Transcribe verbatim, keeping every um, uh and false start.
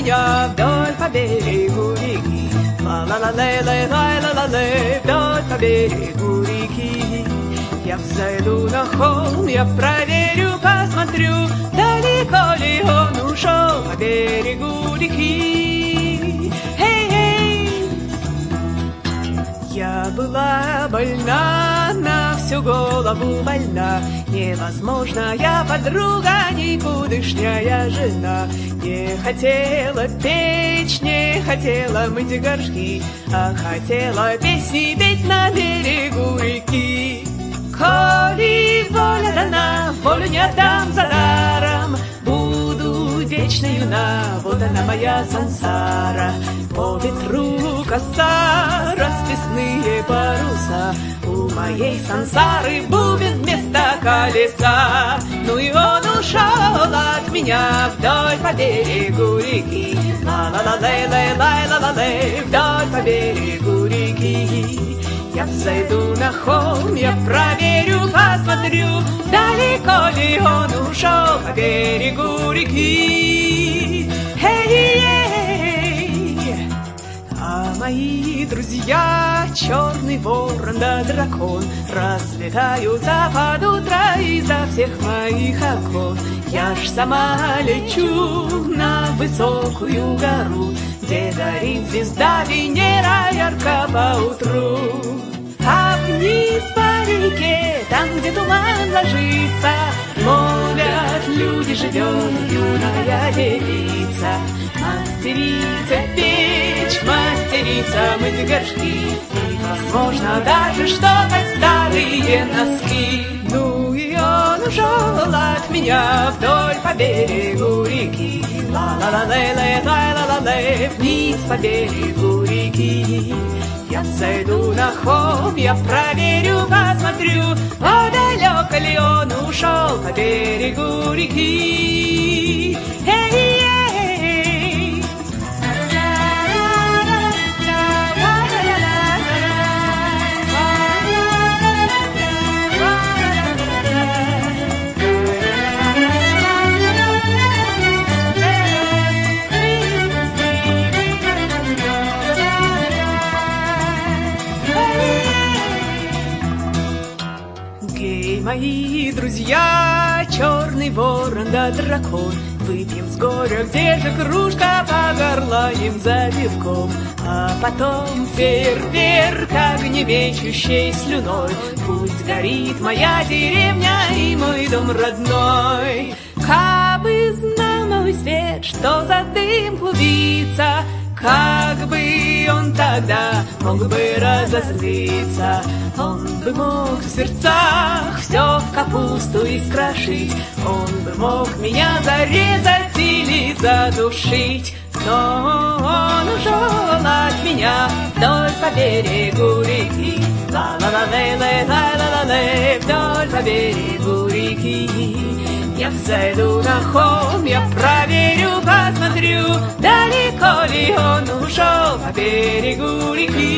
меня вдоль по берегу реки. Ла-ла-ла-лей-лей-лай-ла-ла-лей, вдоль по берегу реки. Я взойду на холм, я проверю, посмотрю, далеко ли он ушел по берегу реки. Эй-эй! Я была больна, на всю голову больна, невозможная подруга, никудышняя жена. Не хотела печь, не хотела мыть горшки, а хотела песни петь на берегу реки. Коли воля дана, волю не отдам за даром, буду вечно юна, вот она моя сансара. По ветру коса, расписные паруса, у моей сансары бубен вместо колеса. Ну и он ушел от меня вдоль по берегу реки. Ла-ла-ла-лей-лей-лай-ла-ла-лей, вдоль по берегу реки. Я взойду на холм, я проверю, посмотрю, далеко ли он ушел по берегу реки. Эй-эй! А мои друзья, черный ворон да дракон, разлетаются под утро изо всех моих окон. Я ж сама лечу на высокую гору, где горит звезда Венера ярко поутру. А вниз по реке, там, где туман ложится, молят люди, живет юная девица. Мастерица печь, мастерица мыть горшки, и, возможно, даже штопать старые носки. Ну и он ушел от меня вдоль по берегу реки. Ла-ла-ла-лей-лей-лай-ла-ла-лей, вниз по берегу реки. Я взойду на холм, я проверю, посмотрю, а далеко ли он ушел по берегу реки. Эй-эй! Мои друзья, черный ворон да дракон, выпьем с горя, где же кружка, погорланим за пивком. А потом фейерверк огнемечущей слюной, пусть горит моя деревня и мой дом родной. Кабы знал мой свет, что за дым клубится, как бы он тогда мог бы разозлиться. Он бы мог в сердцах все в капусту искрошить, он бы мог меня зарезать или задушить. Но он ушел от меня вдоль по берегу реки. Ла-ла-ла-лей-лей-лай-ла-ла-лей, вдоль по берегу реки. Я взойду на холм, я проверю, посмотрю, далеко ли он ушел по берегу реки.